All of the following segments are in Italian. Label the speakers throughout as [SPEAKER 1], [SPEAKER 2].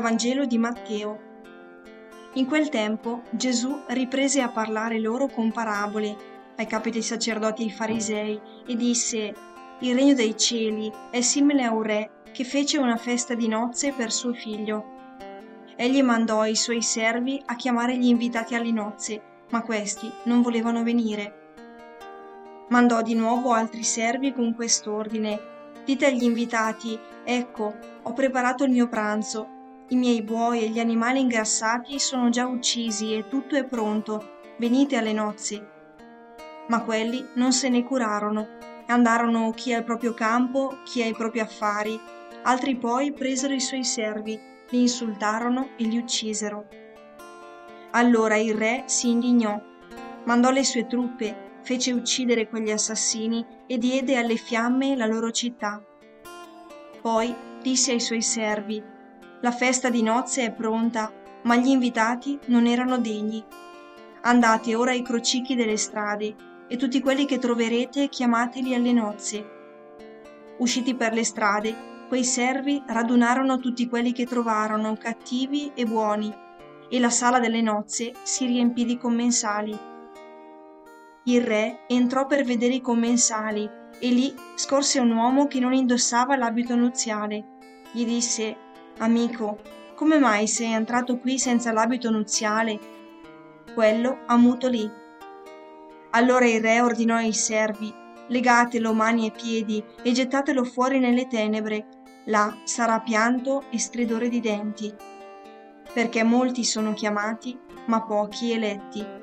[SPEAKER 1] Vangelo di Matteo. In quel tempo Gesù riprese a parlare loro con parabole ai capi dei sacerdoti e ai farisei e disse: Il regno dei cieli è simile a un re che fece una festa di nozze per suo figlio. Egli mandò i suoi servi a chiamare gli invitati alle nozze, ma questi non volevano venire. Mandò di nuovo altri servi con quest'ordine: Dite agli invitati: Ecco, ho preparato il mio pranzo, i miei buoi e gli animali ingrassati sono già uccisi e tutto è pronto, venite alle nozze. Ma quelli non se ne curarono, andarono chi al proprio campo, chi ai propri affari. Altri poi presero i suoi servi, li insultarono e li uccisero. Allora il re si indignò, mandò le sue truppe, fece uccidere quegli assassini e diede alle fiamme la loro città. Poi disse ai suoi servi: La festa di nozze è pronta, ma gli invitati non erano degni. Andate ora ai crocicchi delle strade e tutti quelli che troverete chiamateli alle nozze. Usciti per le strade, quei servi radunarono tutti quelli che trovarono, cattivi e buoni, e la sala delle nozze si riempì di commensali. Il re entrò per vedere i commensali e lì scorse un uomo che non indossava l'abito nuziale. Gli disse: Amico, come mai sei entrato qui senza l'abito nuziale? Quello ammutolì. Allora il re ordinò ai servi: Legatelo mani e piedi e gettatelo fuori nelle tenebre. Là sarà pianto e stridore di denti, perché molti sono chiamati, ma pochi eletti.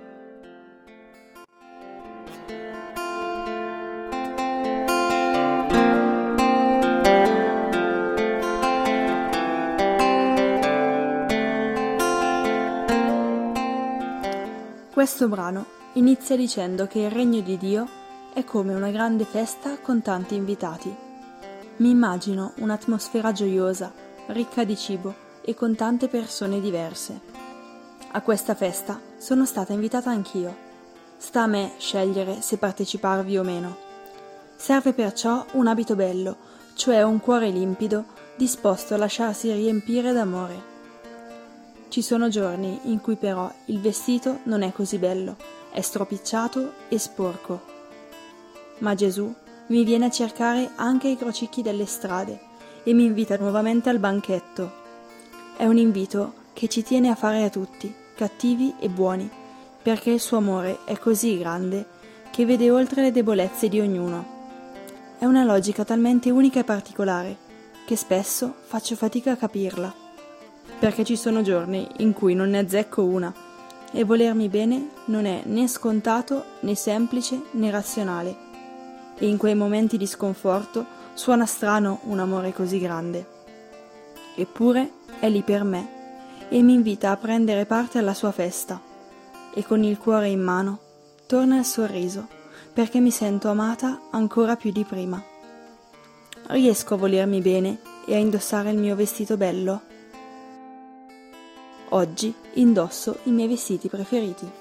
[SPEAKER 2] Questo brano inizia dicendo che il regno di Dio è come una grande festa con tanti invitati. Mi immagino un'atmosfera gioiosa, ricca di cibo e con tante persone diverse. A questa festa sono stata invitata anch'io. Sta a me scegliere se parteciparvi o meno. Serve perciò un abito bello, cioè un cuore limpido, disposto a lasciarsi riempire d'amore. Ci sono giorni in cui però il vestito non è così bello, è stropicciato e sporco. Ma Gesù mi viene a cercare anche ai crocicchi delle strade e mi invita nuovamente al banchetto. È un invito che ci tiene a fare a tutti, cattivi e buoni, perché il suo amore è così grande che vede oltre le debolezze di ognuno. È una logica talmente unica e particolare che spesso faccio fatica a capirla. Perché ci sono giorni in cui non ne azzecco una e volermi bene non è né scontato né semplice né razionale, e in quei momenti di sconforto suona strano un amore così grande. Eppure è lì per me e mi invita a prendere parte alla sua festa, e con il cuore in mano torna il sorriso perché mi sento amata ancora più di prima. Riesco a volermi bene e a indossare il mio vestito bello? Oggi indosso i miei vestiti preferiti.